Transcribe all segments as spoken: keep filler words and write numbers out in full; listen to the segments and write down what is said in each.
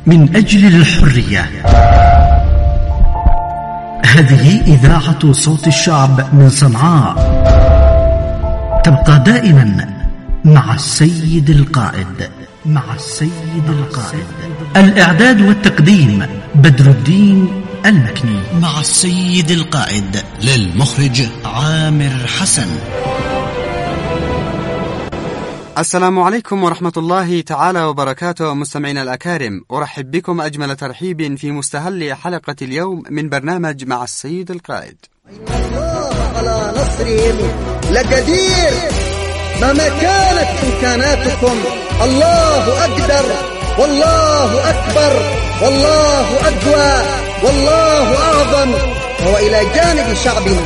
من أجل الحرية. هذه إذاعة صوت الشعب من صنعاء، تبقى دائما مع السيد القائد. مع السيد القائد. الإعداد والتقديم بدر الدين المكني. مع السيد القائد للمخرج عامر حسن. السلام عليكم ورحمة الله تعالى وبركاته. مستمعينا الأكارم، أرحب بكم أجمل ترحيب في مستهل حلقة اليوم من برنامج مع السيد القائد. إن الله على نصرهم لقدير. مهما كانت إمكاناتكم الله أقدر، والله أكبر، والله أقوى، والله أعظم، وهو إلى جانب شعبه.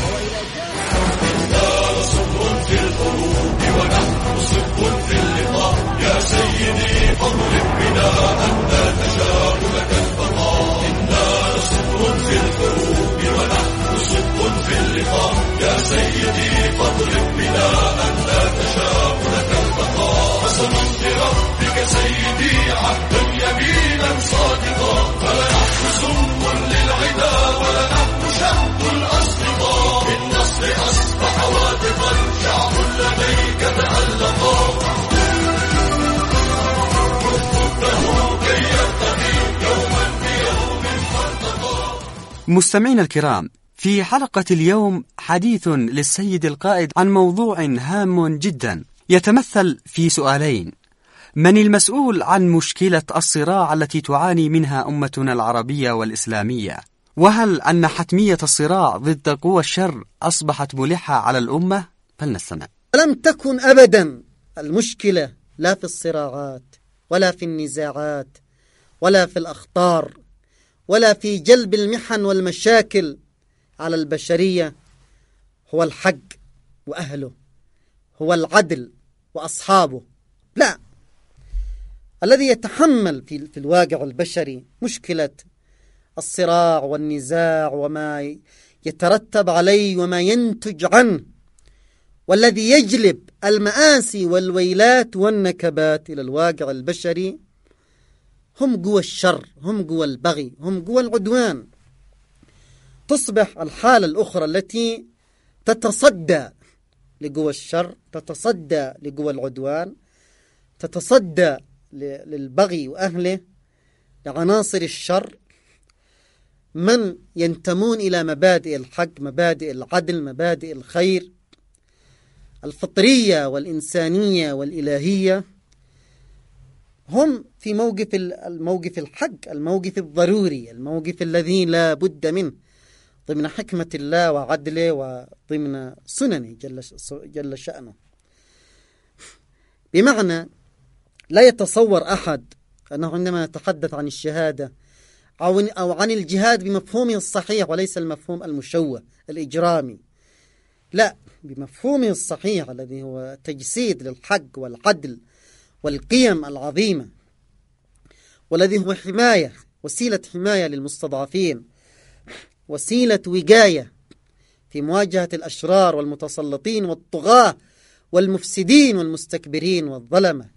يا سيدي فاضرب بنا أنت تشاء لك البقاء. إنا لصبر في الحروب ونحن صدق في اللقاء. يا سيدي فاضرب بنا أنت تشاء لك البقاء. قسما بربك سيدي عهدا يمينا صادقا، فلنحن سم للعدا ولنحن شهد الأصدقاء. بالنصر أصبح واثقا شعب لديك تألقا. مستمعينا الكرام، في حلقة اليوم حديث للسيد القائد عن موضوع هام جدا يتمثل في سؤالين: من المسؤول عن مشكلة الصراع التي تعاني منها أمتنا العربية والإسلامية؟ وهل أن حتمية الصراع ضد قوى الشر أصبحت ملحة على الأمة؟ فلنستمع. لم تكن أبدا المشكلة لا في الصراعات ولا في النزاعات ولا في الأخطار ولا في جلب المحن والمشاكل على البشرية، هو الحق وأهله، هو العدل وأصحابه. لا، الذي يتحمل في, في الواقع البشري مشكلة الصراع والنزاع وما يترتب عليه وما ينتج عنه، والذي يجلب المآسي والويلات والنكبات إلى الواقع البشري، هم قوى الشر، هم قوى البغي، هم قوى العدوان. تصبح الحالة الأخرى التي تتصدى لقوى الشر، تتصدى لقوى العدوان، تتصدى للبغي وأهله، لعناصر الشر، من ينتمون إلى مبادئ الحق، مبادئ العدل، مبادئ الخير الفطرية والإنسانية والإلهية. هم في موقف الموقف الحق، الموقف الضروري، الموقف الذي لا بد منه ضمن حكمة الله وعدله وضمن سننه جل, جل شأنه. بمعنى لا يتصور أحد أنه عندما يتحدث عن الشهادة أو عن الجهاد بمفهومه الصحيح وليس المفهوم المشوه الإجرامي، لا، بمفهومه الصحيح الذي هو تجسيد للحق والعدل والقيم العظيمة، والذي هو حماية، وسيلة حماية للمستضعفين، وسيلة وقاية في مواجهة الأشرار والمتسلطين والطغاة والمفسدين والمستكبرين والظلمة.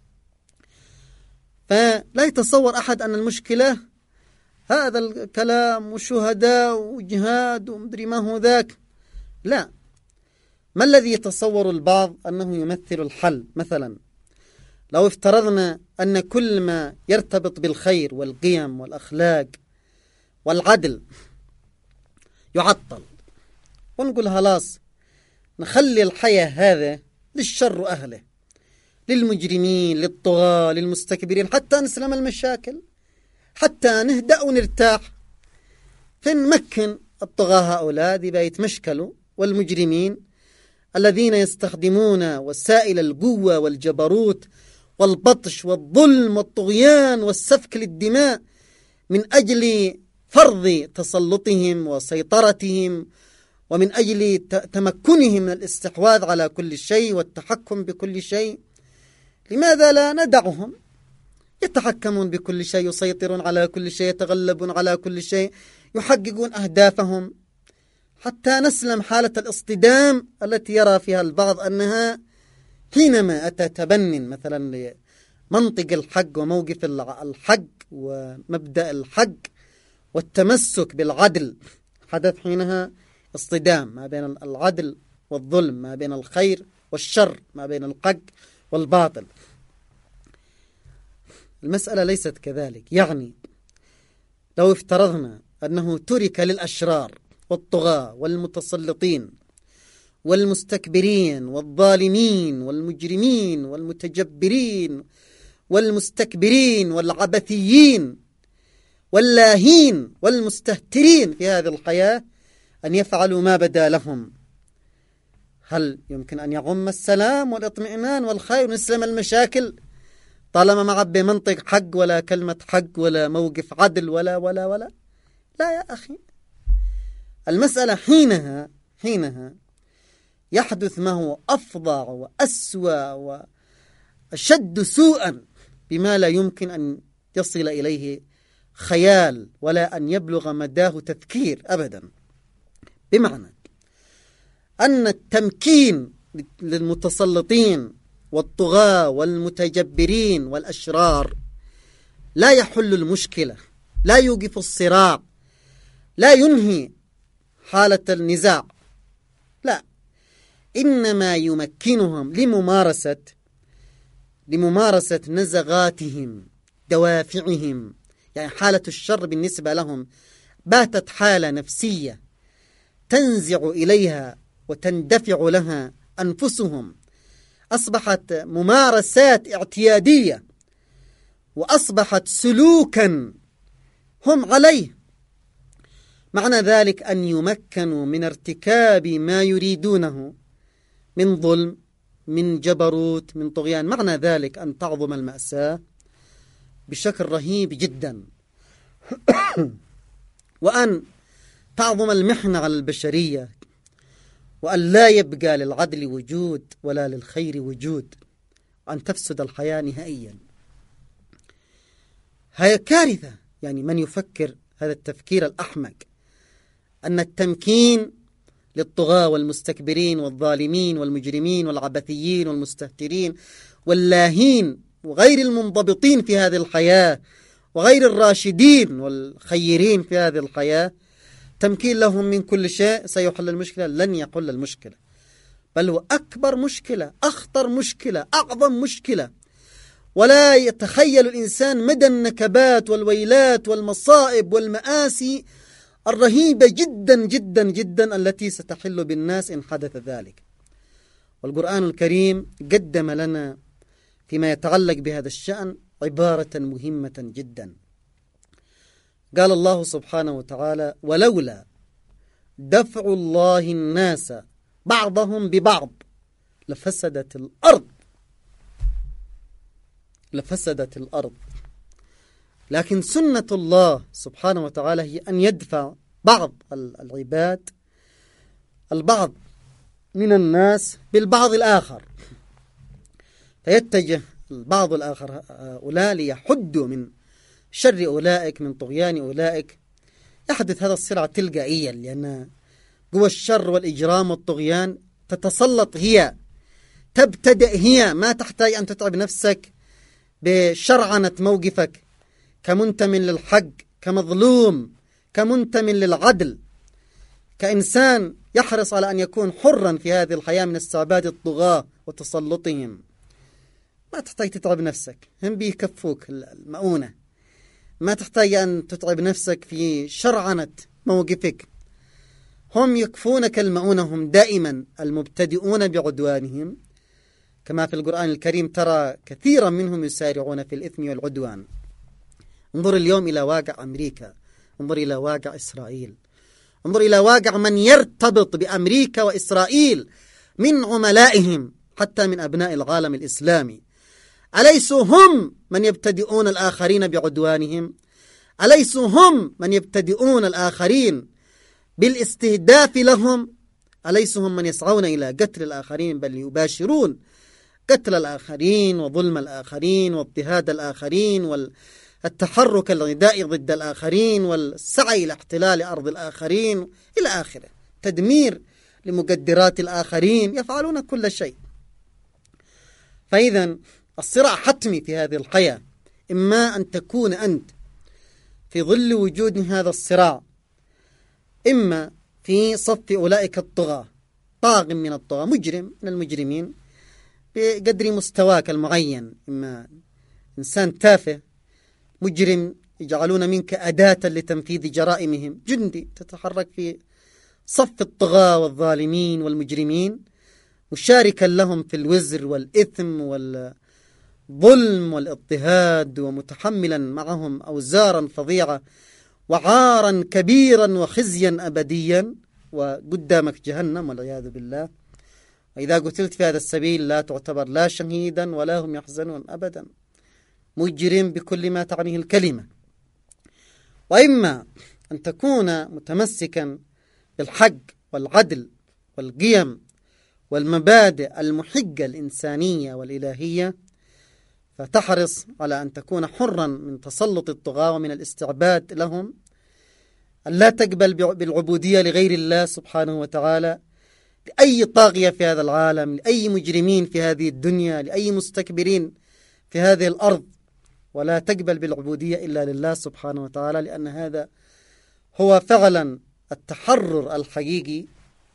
فلا يتصور أحد أن المشكلة هذا الكلام وشهداء وجهاد ومدري ما هو ذاك. لا، ما الذي يتصور البعض أنه يمثل الحل؟ مثلا لو افترضنا أن كل ما يرتبط بالخير والقيم والأخلاق والعدل يعطل، ونقول خلاص نخلي الحياة هذا للشر وأهله، للمجرمين، للطغاة، للمستكبرين، حتى نسلم المشاكل، حتى نهدأ ونرتاح، فنمكن الطغاة هؤلاء ذي يتمشكلوا، والمجرمين الذين يستخدمون وسائل القوة والجبروت والبطش والظلم والطغيان والسفك للدماء من أجل فرض تسلطهم وسيطرتهم، ومن أجل تمكنهم من الاستحواذ على كل شيء والتحكم بكل شيء. لماذا لا ندعهم يتحكمون بكل شيء، يسيطرون على كل شيء، يتغلبون على كل شيء، يحققون أهدافهم، حتى نسلم حالة الاصطدام التي يرى فيها البعض أنها حينما أتى تبن مثلا منطق الحق وموقف الحق ومبدأ الحق والتمسك بالعدل، حدث حينها اصطدام ما بين العدل والظلم، ما بين الخير والشر، ما بين الحق والباطل. المسألة ليست كذلك. يعني لو افترضنا أنه ترك للأشرار والطغاة والمتسلطين والمستكبرين والظالمين والمجرمين والمتجبرين والمستكبرين والعبثيين واللاهين والمستهترين في هذه الحياة أن يفعلوا ما بدا لهم، هل يمكن أن يعم السلام والاطمئنان والخير ونسلم المشاكل طالما ما عبي منطق حق ولا كلمة حق ولا موقف عدل ولا ولا ولا؟ لا يا أخي. المسألة حينها حينها يحدث ما هو أفظع وأسوأ وأشد سوءا بما لا يمكن أن يصل إليه خيال ولا أن يبلغ مداه تفكير أبدا. بمعنى أن التمكين للمتسلطين والطغاة والمتجبرين والأشرار لا يحل المشكلة، لا يوقف الصراع، لا ينهي حالة النزاع، لا، إنما يمكنهم لممارسة لممارسة نزغاتهم، دوافعهم. يعني حالة الشر بالنسبة لهم باتت حالة نفسية تنزع إليها وتندفع لها أنفسهم، أصبحت ممارسات اعتيادية وأصبحت سلوكا هم عليه. معنى ذلك أن يمكنوا من ارتكاب ما يريدونه من ظلم، من جبروت، من طغيان. معنى ذلك أن تعظم المأساة بشكل رهيب جدا وأن تعظم المحنة على البشرية، وأن لا يبقى للعدل وجود ولا للخير وجود، وأن تفسد الحياة نهائيا. هي كارثة. يعني من يفكر هذا التفكير الأحمق أن التمكين للطغاة والمستكبرين والظالمين والمجرمين والعبثيين والمستهترين واللاهين وغير المنضبطين في هذه الحياة وغير الراشدين والخيرين في هذه الحياة، تمكين لهم من كل شيء سيحل المشكلة. لن يحل المشكلة، بل هو أكبر مشكلة، أخطر مشكلة، أعظم مشكلة. ولا يتخيل الإنسان مدى النكبات والويلات والمصائب والمآسي الرهيبة جدا جدا جدا التي ستحل بالناس إن حدث ذلك. والقرآن الكريم قدم لنا فيما يتعلق بهذا الشأن عبارة مهمة جدا. قال الله سبحانه وتعالى: ولولا دفع الله الناس بعضهم ببعض لفسدت الأرض لفسدت الأرض لكن سنة الله سبحانه وتعالى هي أن يدفع بعض العباد البعض من الناس بالبعض الآخر، فيتجه البعض الآخر هؤلاء ليحدوا من شر أولئك، من طغيان أولئك. يحدث هذا الصراع تلقائيا، لأن قوى الشر والإجرام والطغيان تتسلط هي، تبتدأ هي، ما تحتاج أن تتعب نفسك بشرعنة موقفك كمنتمن للحق، كمظلوم، كمنتمن للعدل، كإنسان يحرص على أن يكون حرا في هذه الحياة من استعباد الطغاة وتسلطهم. ما تحتاج تتعب نفسك، هم بيكفوك المؤونة. ما تحتاج أن تتعب نفسك في شرعنة موقفك، هم يكفونك المؤونة. هم دائما المبتدئون بعدوانهم، كما في القرآن الكريم ترى كثيرا منهم يسارعون في الإثم والعدوان. انظر اليوم إلى واقع أمريكا، انظر إلى واقع إسرائيل، انظر إلى واقع من يرتبط بأمريكا وإسرائيل من عملائهم حتى من أبناء العالم الإسلامي. أليسوا هم من يبتدئون الآخرين بعدوانهم؟ أليسوا هم من يبتدئون الآخرين بالاستهداف لهم؟ أليسوا هم من يسعون إلى قتل الآخرين، بل يباشرون قتل الآخرين وظلم الآخرين واضطهاد الآخرين والتحرك العدائي ضد الآخرين والسعي إلى احتلال أرض الآخرين إلى آخره، تدمير لمقدرات الآخرين، يفعلون كل شيء. فإذا الصراع حتمي في هذه الحياة، إما أن تكون أنت في ظل وجود هذا الصراع، إما في صف أولئك الطغاة، طاغ من الطغاة، مجرم من المجرمين بقدر مستواك المعين، إما إنسان تافه مجرم يجعلون منك أداة لتنفيذ جرائمهم، جندي تتحرك في صف الطغاة والظالمين والمجرمين، مشاركا لهم في الوزر والإثم والظلم والاضطهاد، ومتحملا معهم أوزارا فظيعة وعارا كبيرا وخزيا أبديا، وقدامك جهنم والعياذ بالله. وإذا قتلت في هذا السبيل لا تعتبر لا شهيدا ولا هم يحزنون أبدا، مجرم بكل ما تعنيه الكلمة. وإما أن تكون متمسكا بالحق والعدل والقيم والمبادئ المحجة الإنسانية والإلهية، فتحرص على أن تكون حرا من تسلط الطغاة ومن الاستعباد لهم، أن لا تقبل بالعبودية لغير الله سبحانه وتعالى، لأي طاغية في هذا العالم، لأي مجرمين في هذه الدنيا، لأي مستكبرين في هذه الأرض، ولا تقبل بالعبودية إلا لله سبحانه وتعالى، لأن هذا هو فعلا التحرر الحقيقي.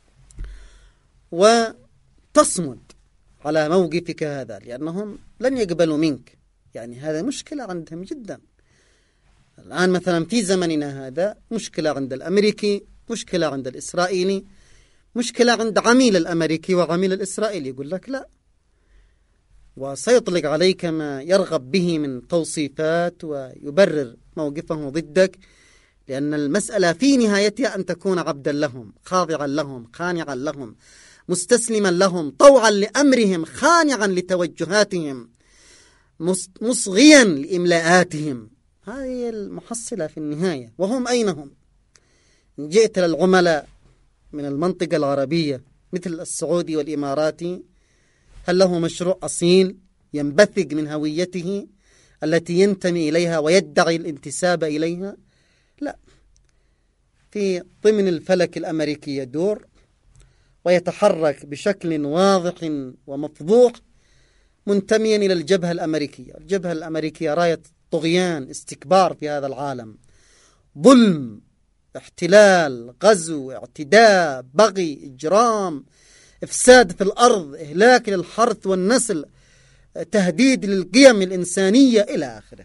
وتصمد على موقفك هذا، لأنهم لن يقبلوا منك، يعني هذا مشكلة عندهم جدا. الآن مثلا في زمننا هذا مشكلة عند الأمريكي، مشكلة عند الإسرائيلي، مشكلة عند عميل الأمريكي وعميل الإسرائيلي، يقول لك لا، وسيطلق عليك ما يرغب به من توصيفات ويبرر موقفه ضدك، لأن المسألة في نهايتها أن تكون عبدا لهم، خاضعا لهم، خانعا لهم، مستسلما لهم، طوعا لأمرهم، خانعا لتوجهاتهم، مصغيا لإملاءاتهم. هذه المحصلة في النهاية. وهم أين هم؟ إن جئت للعملاء من المنطقة العربية مثل السعودي والإماراتي، هل له مشروع أصيل ينبثق من هويته التي ينتمي إليها ويدعي الانتساب إليها؟ لا، في ضمن الفلك الأمريكي يدور ويتحرك بشكل واضح ومفضوح منتميا إلى الجبهة الأمريكية. الجبهة الأمريكية راية طغيان، استكبار في هذا العالم، ظلم، احتلال، غزو، اعتداء، بغي، إجرام، إفساد في الأرض، إهلاك للحرث والنسل، تهديد للقيم الإنسانية إلى آخره.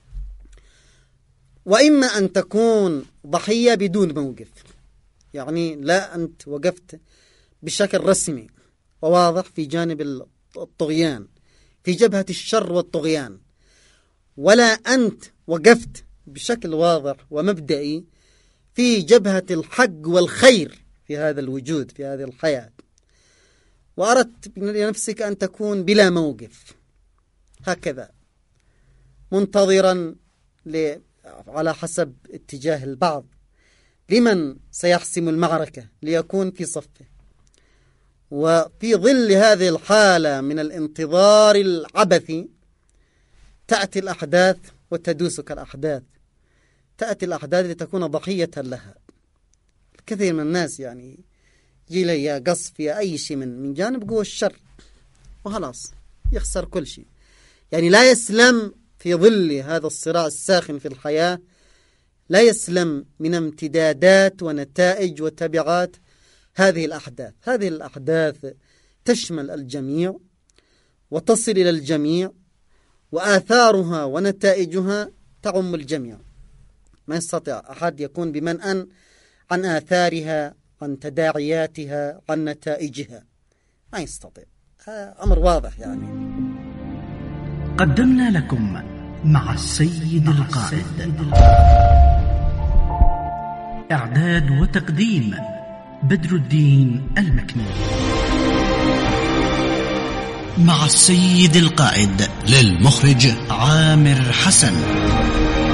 وإما أن تكون ضحية بدون موقف، يعني لا أنت وقفت بشكل رسمي وواضح في جانب الطغيان، في جبهة الشر والطغيان، ولا أنت وقفت بشكل واضح ومبدئي في جبهة الحق والخير في هذا الوجود، في هذه الحياة، وأردت لنفسك أن تكون بلا موقف، هكذا منتظرا ل... على حسب اتجاه البعض لمن سيحسم المعركة ليكون في صفه. وفي ظل هذه الحالة من الانتظار العبثي تأتي الأحداث وتدوسك الأحداث، تأتي الأحداث لتكون ضحية لها. الكثير من الناس يعني يجي لي يا قصف يا أي شيء من من جانب قوى الشر وخلاص يخسر كل شيء، يعني لا يسلم في ظل هذا الصراع الساخن في الحياة، لا يسلم من امتدادات ونتائج وتبعات هذه الأحداث. هذه الأحداث تشمل الجميع وتصل إلى الجميع، وآثارها ونتائجها تعم الجميع، ما يستطيع أحد يكون بمنأى عن آثارها، عن تداعياتها، عن نتائجها، ما يستطيع. هذا أمر واضح. يعني قدمنا لكم مع السيد القائد، إعداد وتقديم بدر الدين المكني. مع السيد القائد، للمخرج عامر حسن.